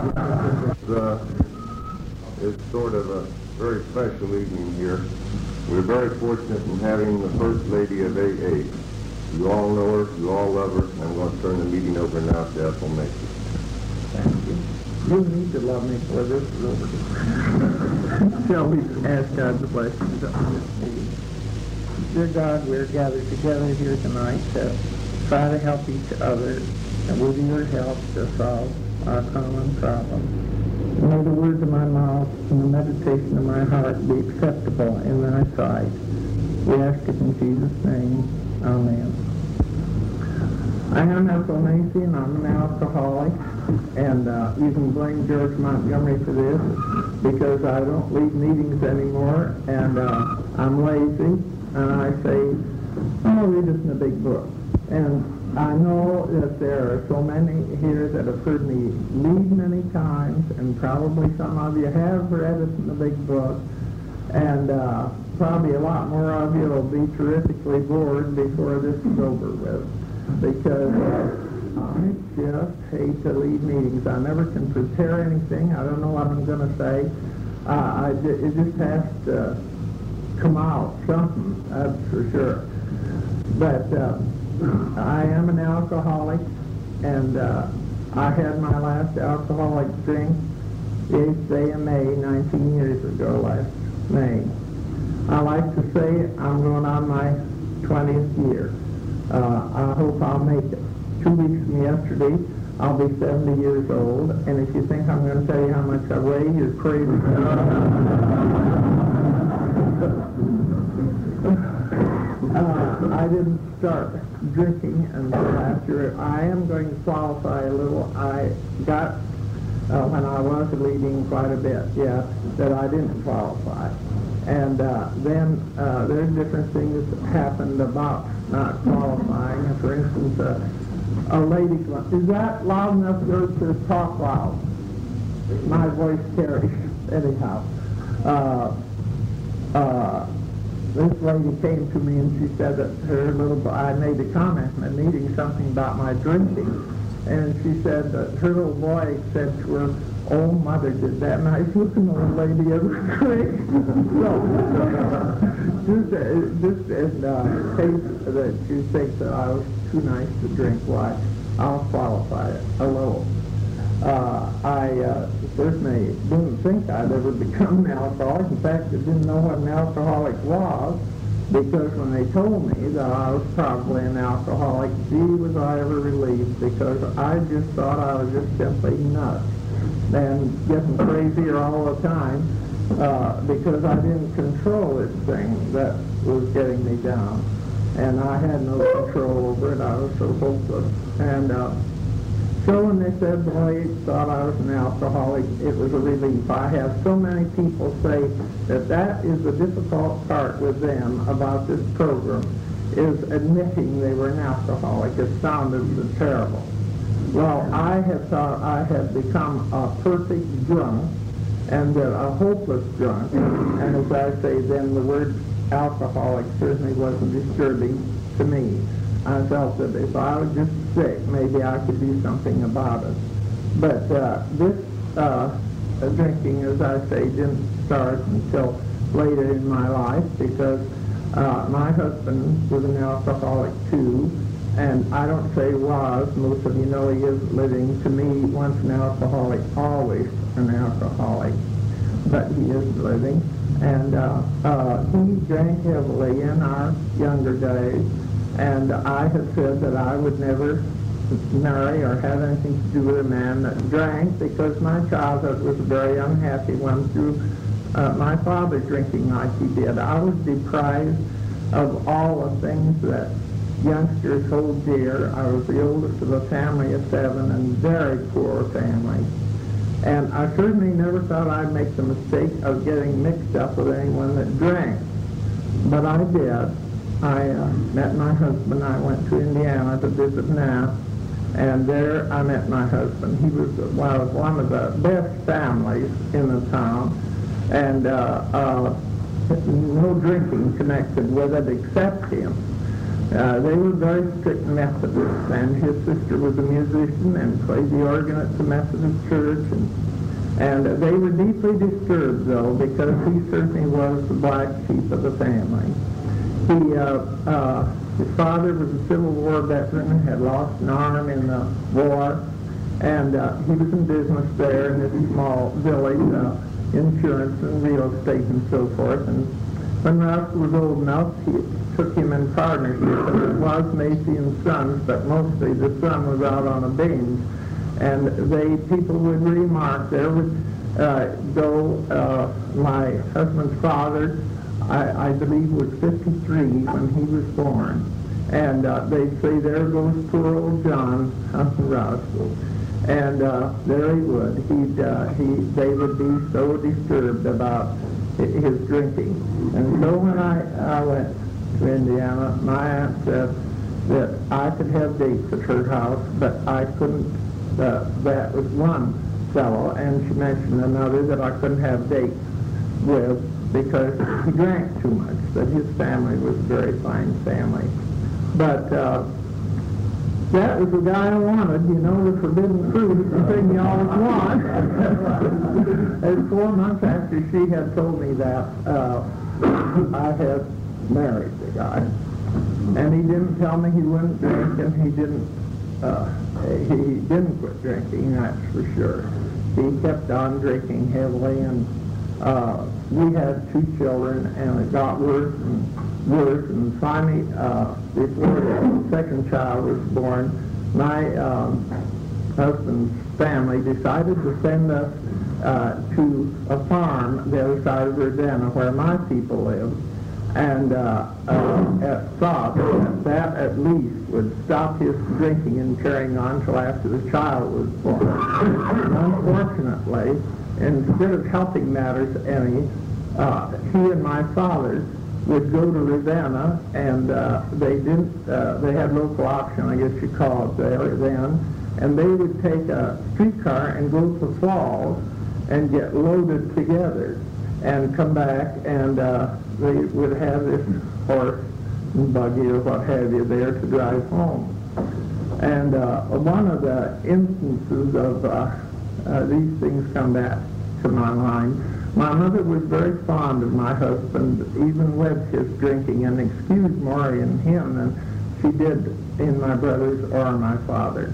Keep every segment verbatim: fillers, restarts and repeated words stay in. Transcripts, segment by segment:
Uh, it's sort of a very special evening here. We're very fortunate in having the First Lady of A A. You all know her, you all love her, and I'm going to turn the meeting over now to Ethel Macy. Thank you. You need to love me for this is over. Shall we ask God's blessings on this meeting? Dear God, we're gathered together here tonight to try to help each other and with your help to solve our common problem. May the words of my mouth and the meditation of my heart be acceptable in thy sight. We ask it in Jesus' name. Amen. I am Ethel Macy, and I'm an alcoholic, and uh, you can blame George Montgomery for this because I don't lead meetings anymore, and uh, I'm lazy, and I say, oh, read this in a big book. And I know that there are so many here that have heard me lead many times, and probably some of you have read it in the big book, and uh, probably a lot more of you will be terrifically bored before this is over with, because uh, I just hate to lead meetings. I never can prepare anything. I don't know what I'm going to say. Uh, I, it just has to come out, something, that's for sure. But uh, I am an alcoholic, and uh, I had my last alcoholic drink the eighth day of May, nineteen years ago, last May. I like to say I'm going on my twentieth year. Uh, I hope I'll make it. Two weeks from yesterday, I'll be seventy years old, and if you think I'm going to tell you how much I weigh, you're crazy. Uh, I didn't start drinking until after. I am going to qualify a little. I got, uh, when I was leading quite a bit, yeah, that I didn't qualify. And uh, then uh, there's different things that happened about not qualifying. For instance, uh, a lady, is that loud enough to talk loud? My voice carries, anyhow. Uh, uh, This lady came to me and she said that her little boy, I made a comment in a meeting, something about my drinking, and she said that her little boy said to her, oh, mother did that nice looking old lady ever drink. So, just, just in uh, case that you think that I was too nice to drink, why, I'll qualify it a little. Uh, I uh, certainly didn't think I'd ever become an alcoholic. In fact, I didn't know what an alcoholic was, because when they told me that I was probably an alcoholic, gee, was I ever relieved, because I just thought I was just simply nuts and getting crazier all the time uh, because I didn't control this thing that was getting me down. And I had no control over it. I was so hopeless. And uh, So when they said the lady thought I was an alcoholic, it was a relief. I have so many people say that that is the difficult part with them about this program, is admitting they were an alcoholic. It sounded so terrible. Well, I have thought I had become a perfect drunk, and uh, a hopeless drunk. And as I say, then the word alcoholic certainly wasn't disturbing to me. I felt that if I was just sick, maybe I could do something about it. But uh, this uh, drinking, as I say, didn't start until later in my life, because uh, my husband was an alcoholic too, and I don't say was, most of you know he is living. To me, once an alcoholic, always an alcoholic, but he is living. And uh, uh, he drank heavily in our younger days. And I have said that I would never marry or have anything to do with a man that drank, because my childhood was a very unhappy one through uh, my father drinking like he did. I was deprived of all the things that youngsters hold dear. I was the oldest of a family of seven, and very poor family. And I certainly never thought I'd make the mistake of getting mixed up with anyone that drank. But I did. I uh, met my husband. I went to Indiana to visit Nat, and there I met my husband. He was well, one of the best families in the town, and uh, uh, no drinking connected with it except him. Uh, they were very strict Methodists, and his sister was a musician and played the organ at the Methodist church. And, and they were deeply disturbed, though, because he certainly was the black sheep of the family. He, uh, uh, his father was a Civil War veteran, had lost an arm in the war, and uh, he was in business there in this small village, uh, insurance and real estate and so forth. And when Russ was old enough, he took him in partnership, and it was Macy and Sons, but mostly the son was out on a binge. And they, people would remark, there would uh, go, uh, my husband's father, I, I believe was fifty-three when he was born. And uh, they'd say, there goes poor old John up in Roswell. And uh, there he would. He'd, uh, he, they would be so disturbed about his drinking. And so when I, I went to Indiana, my aunt said that I could have dates at her house, but I couldn't, uh, that was one fellow, and she mentioned another that I couldn't have dates with because he drank too much, but his family was a very fine family. But uh, that was the guy I wanted, you know, the forbidden fruit, the thing you always want. And four months after she had told me that, uh, I had married the guy. And he didn't tell me he wouldn't drink, and he didn't, uh, he didn't quit drinking, that's for sure. He kept on drinking heavily, and uh, we had two children, and it got worse and worse, and finally, uh, before the second child was born, my um, husband's family decided to send us uh, to a farm the other side of Ravenna where my people lived, and uh, uh, at thought that that at least would stop his drinking and carrying on till after the child was born. And unfortunately, instead of helping matters any, uh, he and my father would go to Ravenna, and uh, they didn't, uh, they had local option, I guess you call it there then, and they would take a streetcar and go to Falls and get loaded together and come back, and uh, they would have this horse and buggy or what have you there to drive home. And uh, one of the instances of uh, uh, these things come back to my mind. My mother was very fond of my husband, even with his drinking, and excused more in him than she did in my brothers or my father.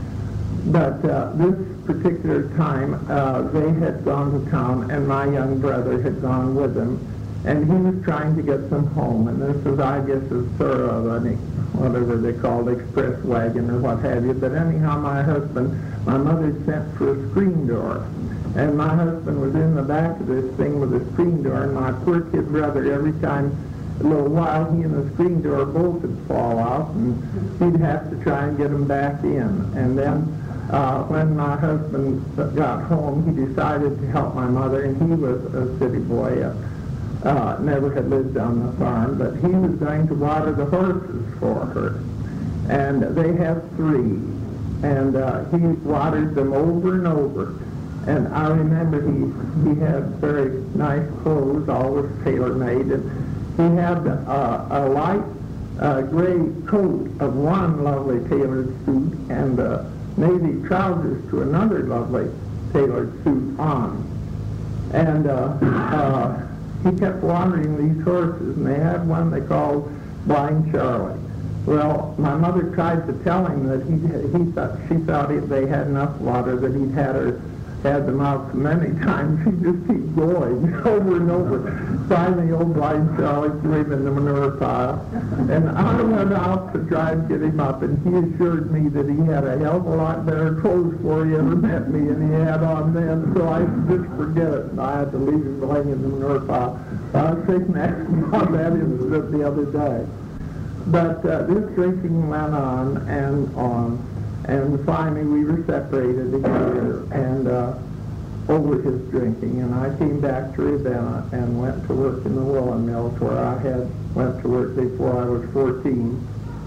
But uh, this particular time, uh, they had gone to town, and my young brother had gone with them, and he was trying to get them home. And this was, I guess, a sort of an, whatever they called, express wagon or what have you. But anyhow, my husband, my mother sent for a screen door. And my husband was in the back of this thing with a screen door, and my poor kid brother, every time, a little while, he and the screen door both would fall out, and he'd have to try and get them back in. And then uh, when my husband got home, he decided to help my mother, and he was a city boy, uh, uh, never had lived on the farm, but he was going to water the horses for her. And they have three, and uh, he watered them over and over. And I remember he, he had very nice clothes, always tailor-made, and he had uh, a light uh, gray coat of one lovely tailored suit and uh, navy trousers to another lovely tailored suit on. And uh, uh, he kept watering these horses, and they had one they called Blind Charlie. Well, my mother tried to tell him that he, he thought, she thought if they had enough water, that he'd had her had them out many times. He'd just keep going over and over. Finally, old Blind Charlie threw him in the manure pile. And I went out to try and get him up, and he assured me that he had a hell of a lot better clothes before he ever met me than he had on then, so I just forget it. And I had to leave him laying in the manure pile. I was thinking on that incident the other day. But uh, this drinking went on and on. And finally, we were separated a year, and uh, over his drinking. And I came back to Ravenna and went to work in the woolen mills, where I had went to work before I was fourteen,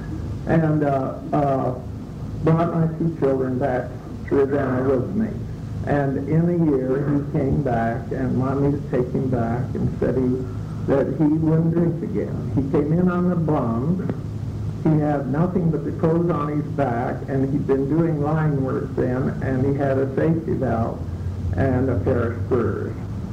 and uh, uh, brought my two children back to Ravenna with me. And in a year, he came back, and Mommy took him back and said he that he wouldn't drink again. He came in on the bums, he had nothing but the clothes on his back, and he'd been doing line work then, and he had a safety valve and a pair of spurs.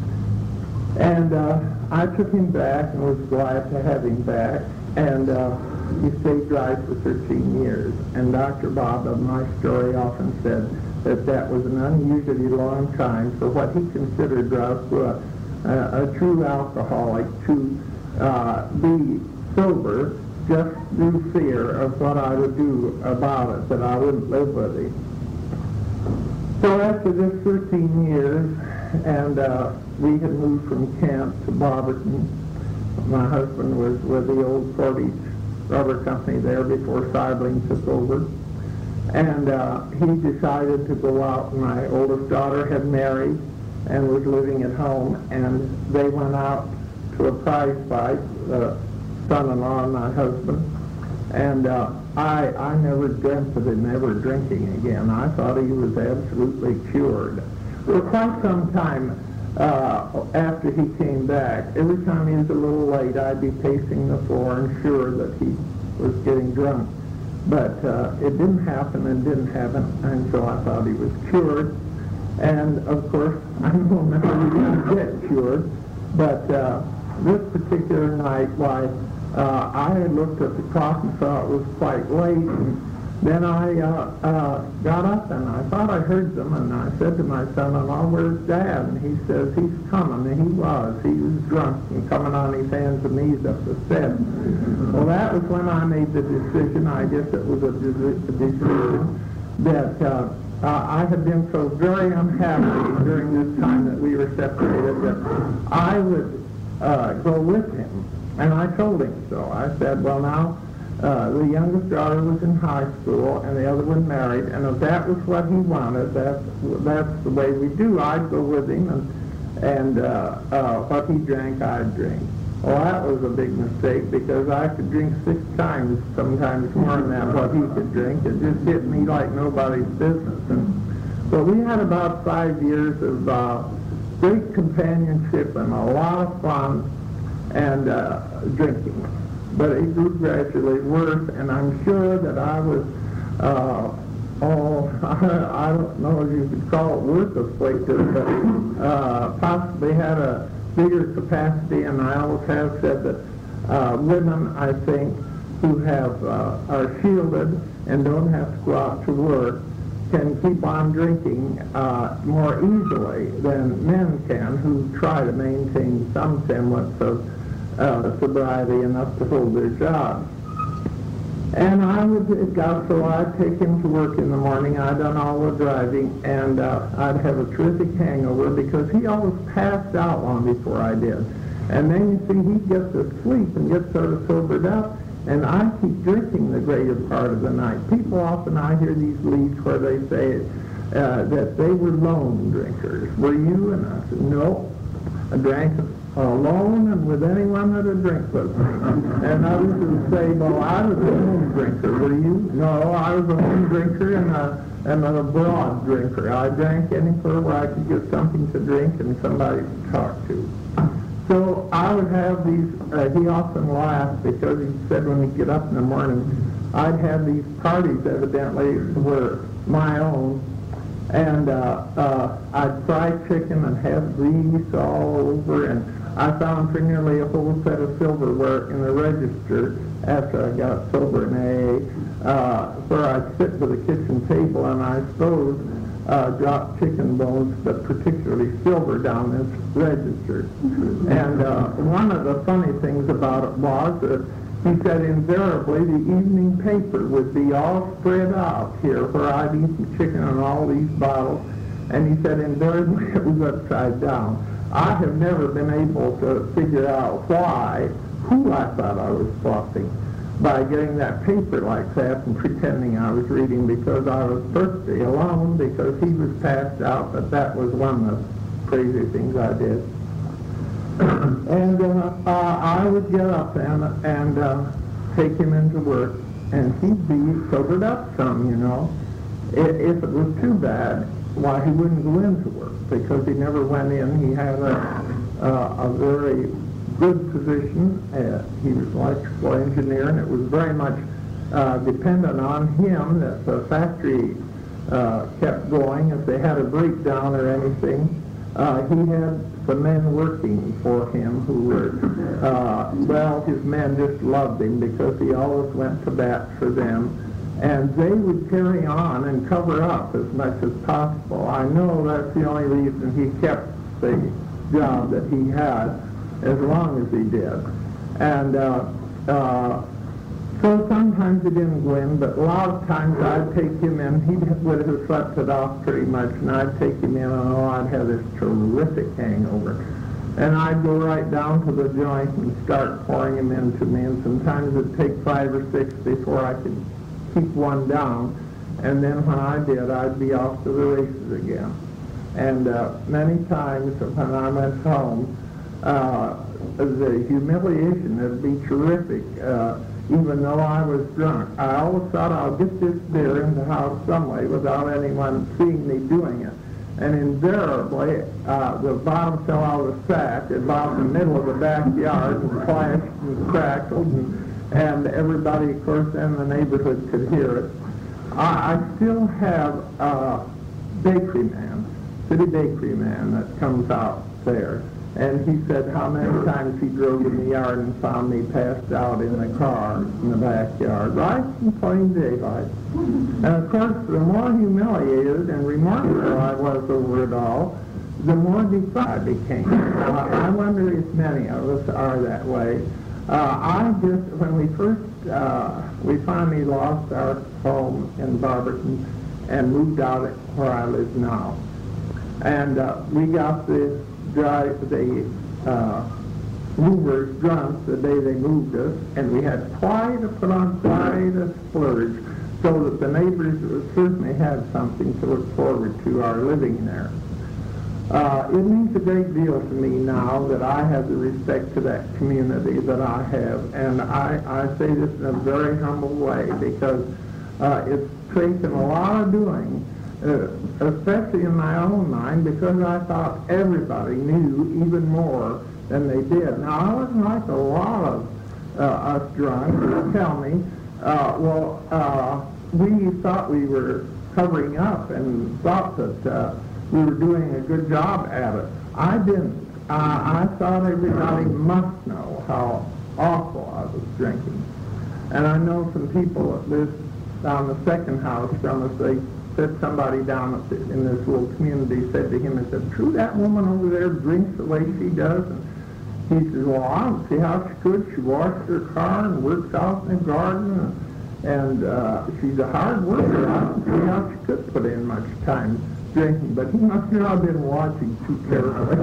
And uh, I took him back and was glad to have him back, and uh, he stayed dry for thirteen years. And Doctor Bob of my story often said that that was an unusually long time for what he considered Ralph a, a, a true alcoholic to uh, be sober just through fear of what I would do about it, that I wouldn't live with him. So after this thirteen years, and uh, we had moved from Kent to Barberton. My husband was with the old Portage Rubber Company there before Seibling took over. And uh, he decided to go out. My oldest daughter had married and was living at home, and they went out to a prize fight, the son-in-law and my husband. And uh, I, I never dreamt of him ever drinking again. I thought he was absolutely cured. For quite some time uh, after he came back, every time he was a little late, I'd be pacing the floor and sure that he was getting drunk. But uh, it didn't happen and didn't happen, and so I thought he was cured. And of course, I don't remember he didn't get cured, but uh, this particular night, why, uh, I had looked at the clock and saw it was quite late, and then I uh, uh, got up and I thought I heard them, and I said to my son-in-law, "Where's Dad?" And he says, "He's coming," and he was. He was drunk and coming on his hands and knees up the steps. Well, that was when I made the decision, I guess it was a, desi- a decision, that uh, uh, I had been so very unhappy during this time that we were separated that I would uh, go with him. And I told him so. I said, well, now, Uh, the youngest daughter was in high school, and the other one married, and if that was what he wanted, that's, that's the way we do. I'd go with him, and, and uh, uh, what he drank, I'd drink. Well, that was a big mistake, because I could drink six times, sometimes more than that, what he could drink. It just hit me like nobody's business. And so we had about five years of uh, great companionship and a lot of fun and uh, drinking. But it grew gradually worse, and I'm sure that I was, uh, oh, I, I don't know if you could call it worthless, but uh, possibly had a bigger capacity, and I always have said that uh, women, I think, who have uh, are shielded and don't have to go out to work can keep on drinking uh, more easily than men can, who try to maintain some semblance of Uh, sobriety enough to hold their job. And I would, it got so I'd take him to work in the morning. I'd done all the driving, and uh, I'd have a terrific hangover because he always passed out long before I did. And then you see he'd get to sleep and get sort of sobered up, and I keep drinking the greater part of the night. People often, I hear these leads where they say uh, that they were lone drinkers. Were you? And I said, no, I drank alone and with anyone that would drink with me. And others would say, well, I was a home drinker. Were you? No, I was a home drinker and a, and a broad drinker. I drank anywhere where I could get something to drink and somebody to talk to. So I would have these, uh, he often laughed because he said when he'd get up in the morning, I'd have these parties evidently were my own. And uh, uh, I'd fry chicken and have grease all over, and I found for nearly a whole set of silverware in the register after I got sober in A A, uh, where I'd sit with a kitchen table and I suppose uh, drop chicken bones, but particularly silver down this register. And uh, one of the funny things about it was that he said invariably the evening paper would be all spread out here where I'd eaten chicken in all these bottles, and he said invariably it was upside down. I have never been able to figure out why, who I thought I was bluffing by getting that paper like that and pretending I was reading, because I was perfectly alone because he was passed out, but that was one of the crazy things I did. And uh, uh, I would get up and, and uh, take him into work, and he'd be sobered up some, you know. If, if it was too bad, why, he wouldn't go into work because he never went in. He had a, uh, a very good position. Uh, he was an electrical engineer, and it was very much uh, dependent on him that the factory uh, kept going. If they had a breakdown or anything, uh, he had some men working for him who were, uh, well, his men just loved him because he always went to bat for them. And they would carry on and cover up as much as possible. I know that's the only reason he kept the job that he had as long as he did. And uh, uh, so sometimes he didn't win, but a lot of times I'd take him in. He would have slept it off pretty much, and I'd take him in, and oh, I'd have this terrific hangover. And I'd go right down to the joint and start pouring him into me, and sometimes it'd take five or six before I could keep one down. And then when I did, I'd be off to the races again. And uh, many times when I went home, uh, the humiliation would be terrific. Uh, even though I was drunk, I always thought I'll get this beer in the house some way without anyone seeing me doing it. And invariably, uh, the bottom fell out of the sack about in the middle of the backyard and clashed and crackled, and, and everybody, of course, in the neighborhood could hear it. I, I still have a bakery man, city bakery man that comes out there. And he said how many times he drove in the yard and found me passed out in the car in the backyard, right in plain daylight. And of course, the more humiliated and remorseful I was over it all, the more defiant I became. Uh, I wonder if many of us are that way. Uh, I just, when we first, uh, we finally lost our home in Barberton and moved out where I live now. And uh, we got the drive the uh, movers drunk the day they moved us, and we had quite a put on quite a splurge, so that the neighbors certainly had something to look forward to our living there. Uh, it means a great deal to me now that I have the respect to that community that I have, and I, I say this in a very humble way because uh, it's taken a lot of doing. Uh, especially in my own mind, because I thought everybody knew even more than they did. Now, I wasn't like a lot of uh, us drunks who tell me, uh, well, uh, we thought we were covering up and thought that uh, we were doing a good job at it. I didn't. Uh, I thought everybody must know how awful I was drinking. And I know some people that live down the second house from us, they said somebody down at the, in this little community said to him, and said, true, that woman over there drinks the way she does? And he says, well, I don't see how she could. She washes her car and works out in the garden, and, and uh, she's a hard worker. I don't see how she could put in much time drinking. But he must not have been watching too carefully.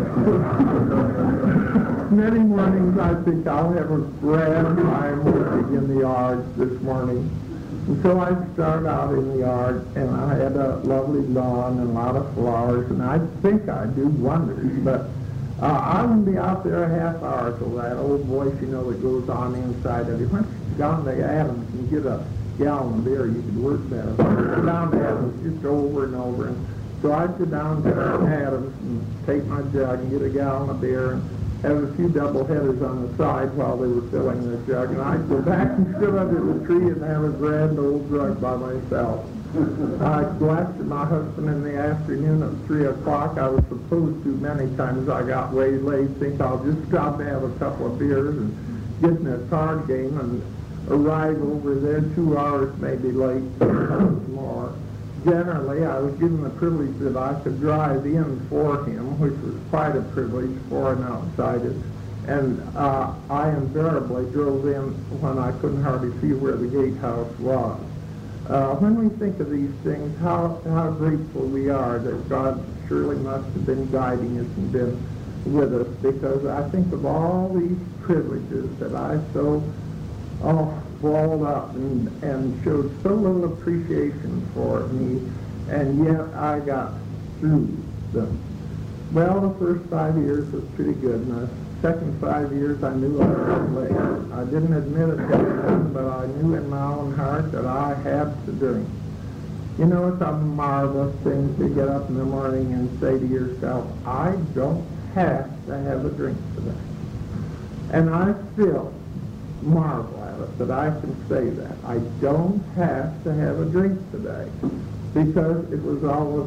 Many mornings I think I'll have a grand time working in the yards this morning. And so I'd start out in the yard, and I had a lovely lawn and a lot of flowers, and I think I'd do wonders, but uh, I wouldn't be out there a half hour till that old voice, you know, that goes on inside of you. Why don't you go down to Adams and get a gallon of beer? You could work better. Go down to Adams just over and over. And so I'd go down to Adams and take my jug and get a gallon of beer and have a few double headers on the side while they were filling the jug, and I'd go back and sit under the tree and have a grand old drug by myself. I'd go after my husband in the afternoon at three o'clock. I was supposed to many times. I got way late, think I'll just stop and have a couple of beers and get in a card game and arrive over there two hours maybe late more. Generally, I was given the privilege that I could drive in for him, which was quite a privilege for an outsider. And uh, I invariably drove in when I couldn't hardly see where the gatehouse was. Uh, when we think of these things, how, how grateful we are that God surely must have been guiding us and been with us, because I think of all these privileges that I so oh, balled up and, and showed so little appreciation for me, and yet I got through them. Well, the first five years was pretty good, and the second five years I knew I was late. I didn't admit it to anyone, but I knew in my own heart that I had to drink. You know, it's a marvelous thing to get up in the morning and say to yourself, I don't have to have a drink today. And I still marvel at have it that I can say that. I don't have to have a drink today, because it was always,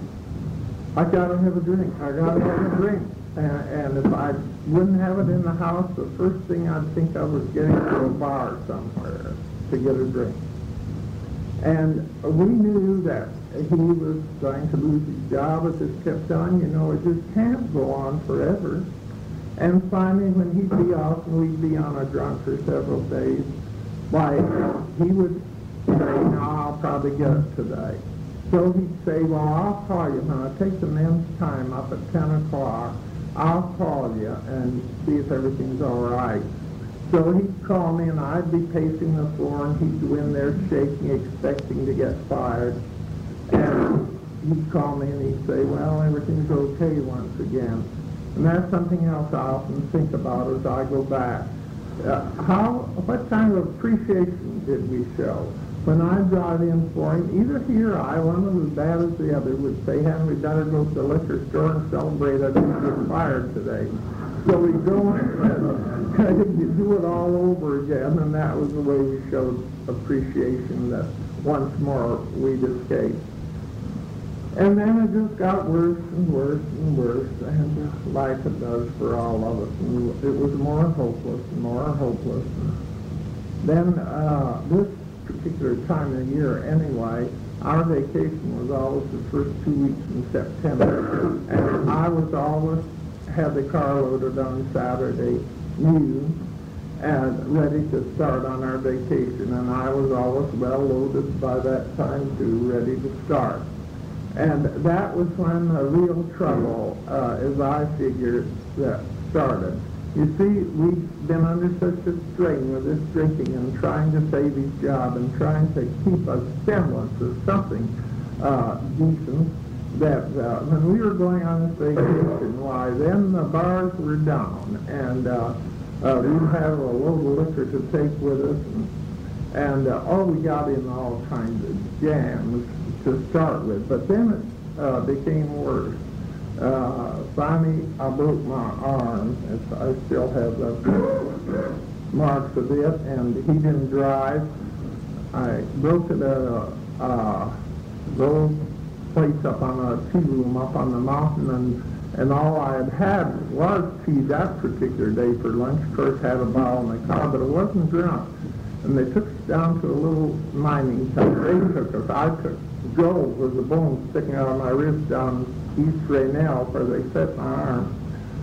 I gotta have a drink, I gotta have a drink. And, and if I wouldn't have it in the house, the first thing I'd think of was getting to a bar somewhere to get a drink. And we knew that he was going to lose his job if this kept on. You know, it just can't go on forever. And finally, when he'd be off and we'd be on a drunk for several days, why, he would say, no, I'll probably get it today. So he'd say, well, I'll call you when I take the men's time up at ten o'clock. I'll call you and see if everything's all right. So he'd call me, and I'd be pacing the floor, and he'd go in there shaking, expecting to get fired. And he'd call me, and he'd say, well, everything's okay once again. And that's something else I often think about as I go back. Uh, how, what kind of appreciation did we show? When I brought in for him, either he or I, one was as bad as the other, would say, hadn't we better go to the liquor store and celebrate that we get fired today? So we go and you do it all over again, and that was the way we showed appreciation that once more we'd escaped. And then it just got worse and worse and worse, and just like it does for all of us. And it was more hopeless and more hopeless. Then uh, this particular time of year anyway, our vacation was always the first two weeks in September, and I was always had the car loaded on Saturday noon and ready to start on our vacation, and I was always well loaded by that time too, ready to start. And that was when the real trouble, uh, as I figured, that started. You see, we've been under such a strain with this drinking and trying to save his job and trying to keep a semblance of something uh, decent, that uh, when we were going on this vacation, why, then the bars were down, and uh, uh, we'd have a load of liquor to take with us, and, and uh, oh, we got in all kinds of jams to start with, but then it uh, became worse. Uh, finally, I broke my arm. It's, I still have the marks of it, and he didn't drive. I broke it at a uh, little place up on a tea room up on the mountain, and, and all I had had was tea that particular day for lunch. Of course, had a bottle in the car, but it wasn't drunk. And they took us down to a little mining town. They took us. I took Joe with the bone sticking out of my wrist down East Raynell, where they set my arm.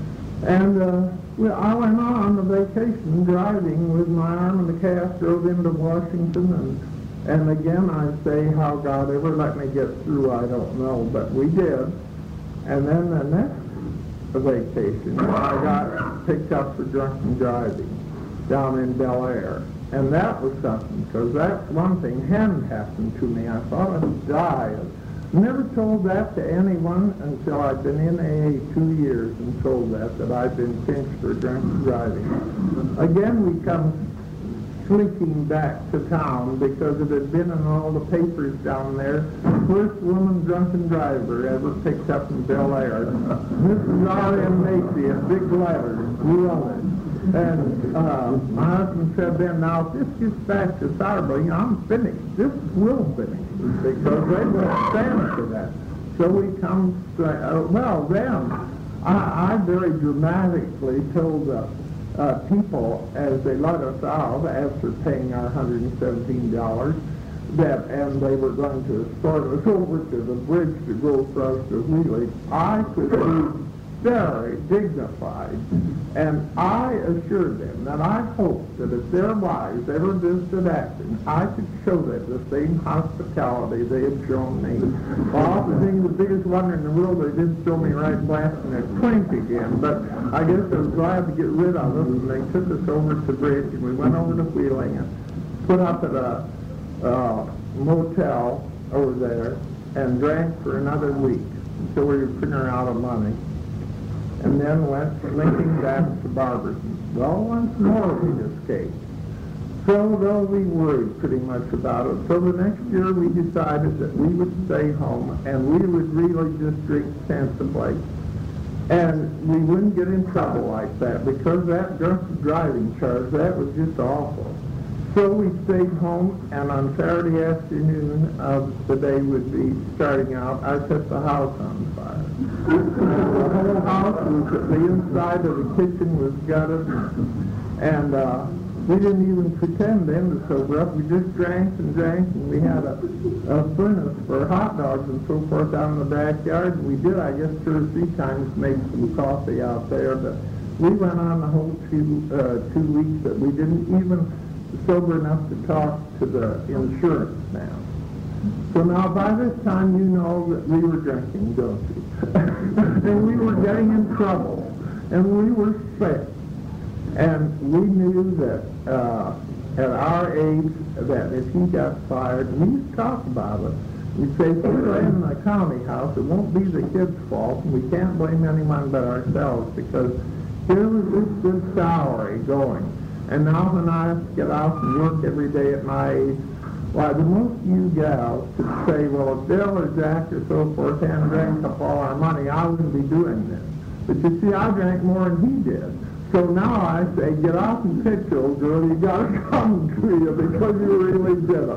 And uh, well, I went on the vacation driving with my arm in the cast, drove into Washington, and and again I say how God ever let me get through, I don't know, but we did. And then the next vacation, I got picked up for drunken driving down in Bel Air. And that was something, because that's one thing hadn't happened to me. I thought I'd die. I never told that to anyone until I'd been in A A two years and told that, that I'd been pinched for drunken driving. Again, we come slinking back to town because it had been in all the papers down there. First woman drunken driver ever picked up in Bel Air. Missus R M Macy in big letters. We love it. And uh, my husband said then, now if this gets back to Sourbury, I'm finished. This will finish, because they won't stand for that. So we come, uh, well then, I, I very dramatically told the uh, people as they let us out after paying our one hundred seventeen dollars, that, and they were going to escort us over to the bridge to go across to Wheelie, I could be very dignified, and I assured them that I hoped that if their wives ever visited Akron, I could show them the same hospitality they had shown me. Well, the thing, the biggest wonder in the world, they didn't show me right blasting a clink again, but I guess I was glad to get rid of us, and they took us over to the bridge, and we went over to Wheeling and put up at a uh, motel over there and drank for another week until we were figuring out of money. And then went linking back to Barberton. Well, once more we escaped. So though we worried pretty much about it, so the next year we decided that we would stay home and we would really just drink sensibly. And we wouldn't get in trouble like that, because that drunk driving charge, that was just awful. So we stayed home, and on Saturday afternoon of the day would be starting out, I set the house on fire. The whole house was, the inside of the kitchen was gutted, and uh, we didn't even pretend then to sober up. We just drank and drank, and we had a, a furnace for hot dogs and so forth out in the backyard. And we did, I guess, two or three times make some coffee out there, but we went on the whole two, uh, two weeks that we didn't even sober enough to talk to the insurance man. So now by this time you know that we were drinking, don't you? And we were getting in trouble, and we were sick. And we knew that uh, at our age that if he got fired, and we used to talk about it, we'd say, if we're in the county house, it won't be the kid's fault, and we can't blame anyone but ourselves, because here was this good salary going. And now when I get out and work every day at my age, why, the most you gals could say, well, if Bill or Jack or so forth hadn't drank up all our money, I wouldn't be doing this. But you see, I drank more than he did. So now I say, get off and pitch, old girl, you gotta come to you because you really did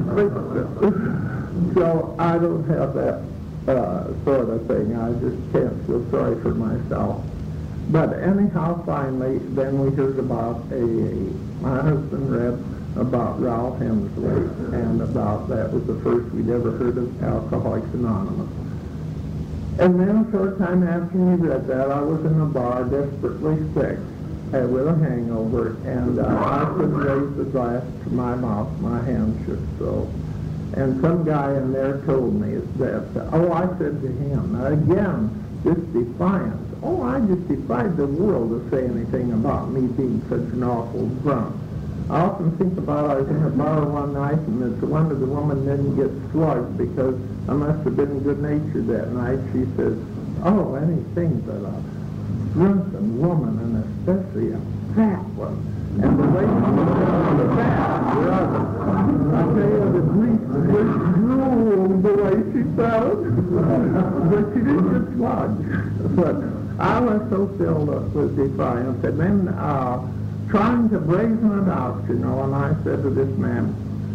it. So I don't have that uh, sort of thing. I just can't feel sorry for myself. But anyhow, finally, then we heard about a, my husband read about Ralph Hemsley, and about that was the first we'd ever heard of Alcoholics Anonymous. And then a short time after he read that, I was in a bar desperately sick uh, with a hangover, and uh, I couldn't raise the glass to my mouth. My hand shook so. And some guy in there told me that, oh, I said to him, again, this defiance. Oh, I just defied the world to say anything about me being such an awful drunk. I often think about I was in a bar one night, and it's a wonder the woman didn't get slugged, because I must have been good-natured that night. She says, oh, anything but a drunken woman, and especially a fat one. And the way she was the fat, brother, I tell you, the grief was drooled the way she felt. But she didn't get slugged. But I was so filled up with defiance, and then uh, trying to brazen it out, you know, and I said to this man,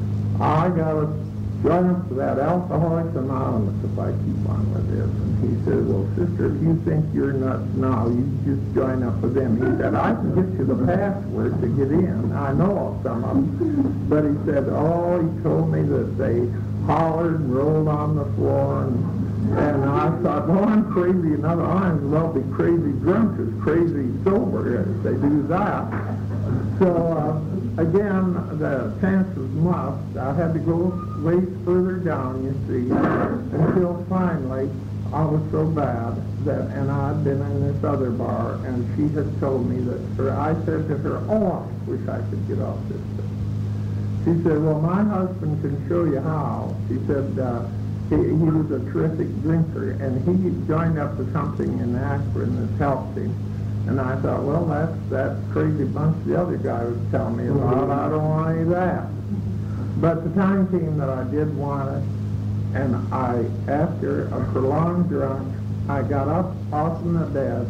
I got to join up to that Alcoholics Anonymous if I keep on with this. And he said, well, sister, if you think you're nuts now, you just join up with them. He said, I can get you the password to get in. I know of some of them. But he said, oh, he told me that they hollered and rolled on the floor, and And I thought, well, I'm crazy enough. I might as well be crazy drunk as crazy sober if they do that. So, uh, again, the chances must. I had to go ways further down, you see, until finally I was so bad that, and I'd been in this other bar, and she had told me that, her, I said to her, oh, I wish I could get off this thing. She said, well, my husband can show you how. She said, uh, He, he was a terrific drinker, and he joined up with something in Akron that helped him. And I thought, well, that's that crazy bunch the other guy was telling me about. I don't want any of that. But the time came that I did want it, and I, after a prolonged drunk, I got up off in the bed,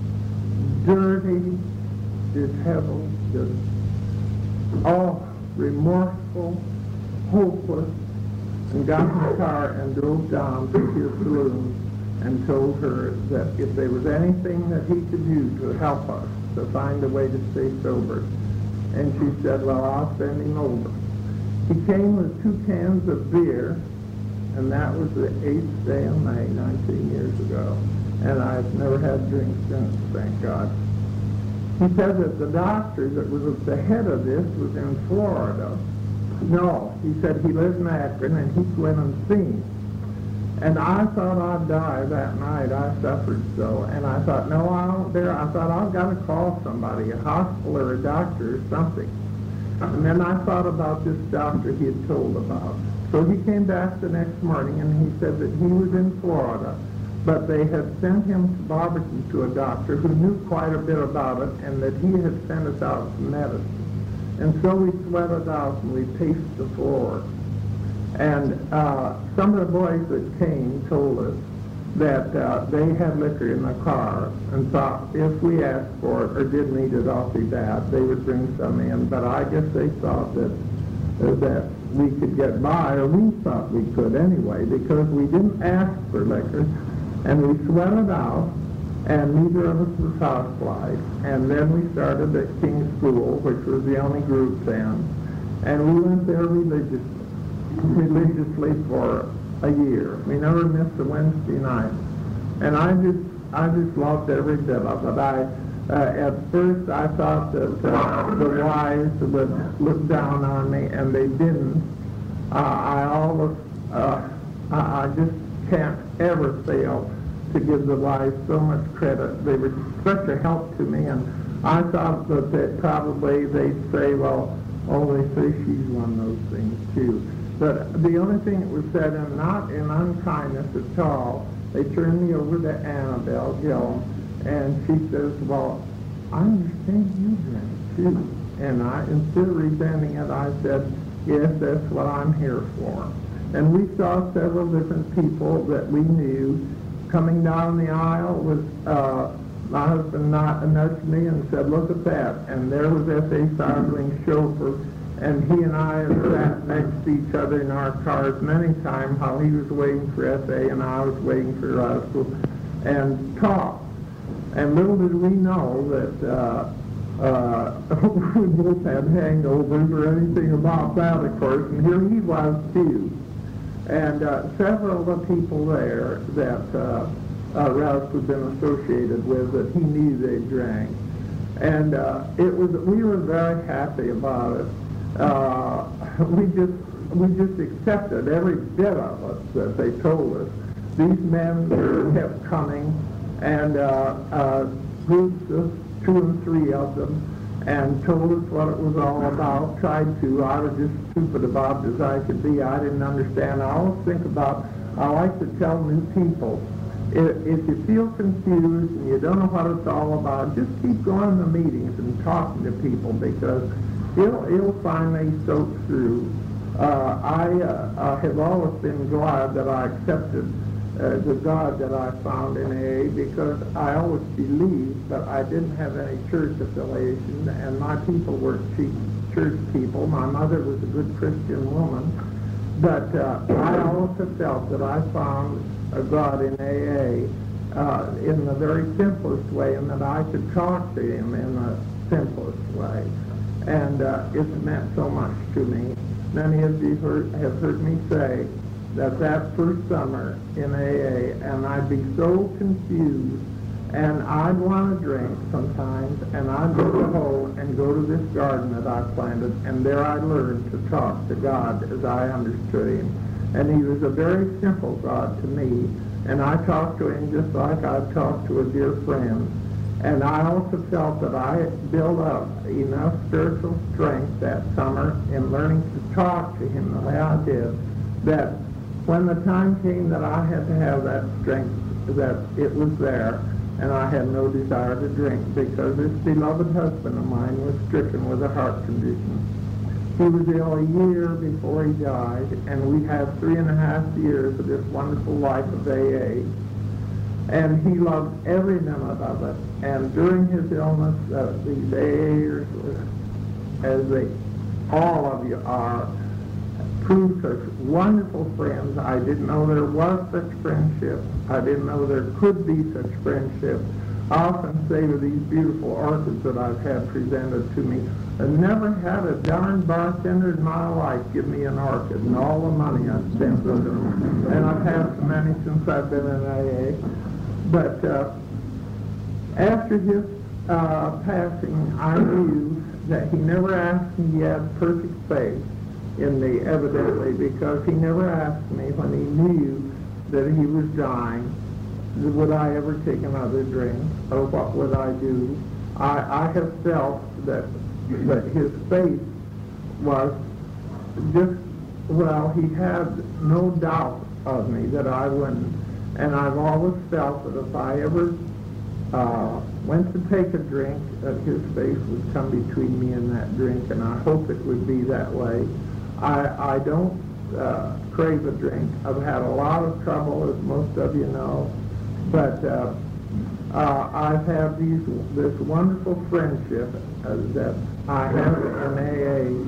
dirty, disheveled, just, oh, remorseful, hopeless, and got in the car and drove down to his saloon and told her that if there was anything that he could do to help us to find a way to stay sober. And she said, well, I'll send him over. He came with two cans of beer, and that was the eighth day of May, nineteen years ago. And I've never had drinks since, thank God. He said that the doctor that was at the head of this was in Florida. No, he said he lives in Akron, and he went and seen. And I thought I'd die that night. I suffered so. And I thought, no, I don't dare. I thought, I've got to call somebody, a hospital or a doctor or something. And then I thought about this doctor he had told about. So he came back the next morning, and he said that he was in Florida, but they had sent him to Barberton to a doctor who knew quite a bit about it, and that he had sent us out some medicine. And so we sweated out, and we paced the floor. And uh, some of the boys that came told us that uh, they had liquor in the car and thought if we asked for it or did need it awfully bad, they would bring some in. But I guess they thought that uh, that we could get by, or we thought we could anyway, because we didn't ask for liquor, and we sweat it out, and neither of us was houseflies. And then we started at King's School, which was the only group then, and we went there religiously, religiously for a year. We never missed a Wednesday night, and I just, I just loved every bit of it. I, uh, at first, I thought that uh, the wives would look down on me, and they didn't. Uh, I always, uh, I, I just can't ever fail to give the wives so much credit. They were such a help to me, and I thought that they, probably they'd say, well, oh, they say she's one of those things too. But the only thing that was said, and not in unkindness at all, they turned me over to Annabelle Gill, and she says, well, I understand you drink too. And I, instead of resenting it, I said, yes, that's what I'm here for. And we saw several different people that we knew. Coming down the aisle was, uh, my husband not, nudged me and said, look at that. And there was S A Sarling's chauffeur, and he and I had sat next to each other in our cars many times while he was waiting for S A and I was waiting for Russell, and talked. And little did we know that uh, uh, we both had hangovers or anything about that, of course, and here he was too. And uh, several of the people there that uh, uh, Ralph had been associated with, that he knew they drank. And uh, it was, we were very happy about it. Uh, we just we just accepted every bit of it that they told us. These men kept coming, and uh, uh, groups of two and three of them, and told us what it was all about. Tried to. I was just stupid about it as I could be. I didn't understand. I always think about, I like to tell new people, if, if you feel confused and you don't know what it's all about, just keep going to meetings and talking to people, because it'll, it'll finally soak through. Uh, I, uh, I have always been glad that I accepted uh, the God that I found in A A, because I always believed that I didn't have any church affiliation, and my people were cheap church people. My mother was a good Christian woman, but uh, I always have felt that I found a God in A A uh, in the very simplest way, and that I could talk to him in the simplest way. And uh, it's meant so much to me. Many of you heard, have heard me say that that first summer in A A, and I'd be so confused, and I'd want to drink sometimes, and I'd go to the hole and go to this garden that I planted, and there I learned to talk to God as I understood him. And he was a very simple God to me, and I talked to him just like I'd talk to a dear friend. And I also felt that I built up enough spiritual strength that summer in learning to talk to him the way I did, that when the time came that I had to have that strength, that it was there, and I had no desire to drink, because this beloved husband of mine was stricken with a heart condition. He was ill a year before he died, and we had three and a half years of this wonderful life of A A. And he loved every minute of it. And during his illness, uh, these A Ers, as they, all of you are, proved such wonderful friends. I didn't know there was such friendship. I didn't know there could be such friendship. I often say to these beautiful orchids that I've had presented to me, I've never had a darn bartender in my life give me an orchid, and all the money I've spent on them. And I've had so many since I've been in A A. But uh, after his uh, passing, I knew that he never asked me yet perfect faith in me, evidently, because he never asked me when he knew that he was dying, would I ever take another drink, or what would I do. I, I have felt that, that his faith was just, well, he had no doubt of me that I wouldn't. And I've always felt that if I ever uh, went to take a drink, that his face would come between me and that drink, and I hope it would be that way. I, I don't uh, crave a drink. I've had a lot of trouble, as most of you know, but uh, uh, I've had these, this wonderful friendship uh, that I have in A A,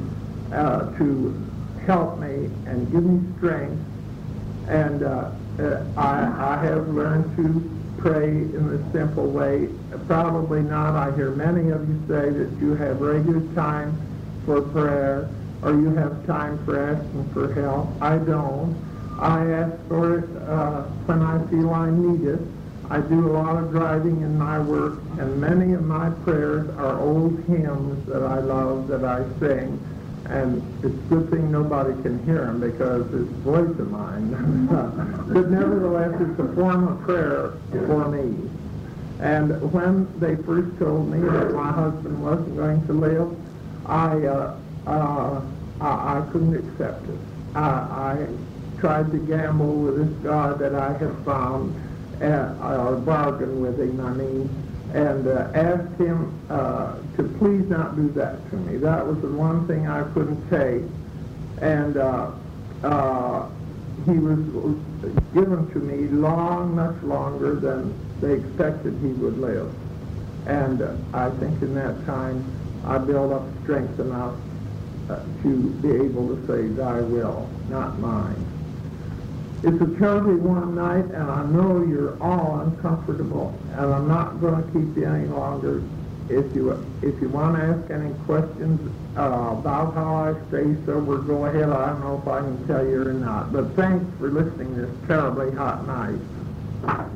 uh, to help me and give me strength. And uh, uh, I, I have learned to pray in a simple way. Probably not. I hear many of you say that you have regular time for prayer, or you have time for asking for help. I don't. I ask for it uh, when I feel I need it. I do a lot of driving in my work, and many of my prayers are old hymns that I love, that I sing. And it's a good thing nobody can hear them because it's voice of mine. But nevertheless, it's a form of prayer for me. And when they first told me that my husband wasn't going to live, I uh, uh, I, I couldn't accept it. I, I tried to gamble with this God that I had found, uh, or bargain with him, I mean, and uh, asked him uh, to please not do that to me. That was the one thing I couldn't take. And uh, uh, he was given to me long, much longer than they expected he would live. And uh, I think in that time I built up strength enough uh, to be able to say, thy will, not mine. It's a terribly warm night, and I know you're all uncomfortable, and I'm not going to keep you any longer. If you if you want to ask any questions uh, about how I stay sober, go ahead. I don't know if I can tell you or not, but thanks for listening this terribly hot night.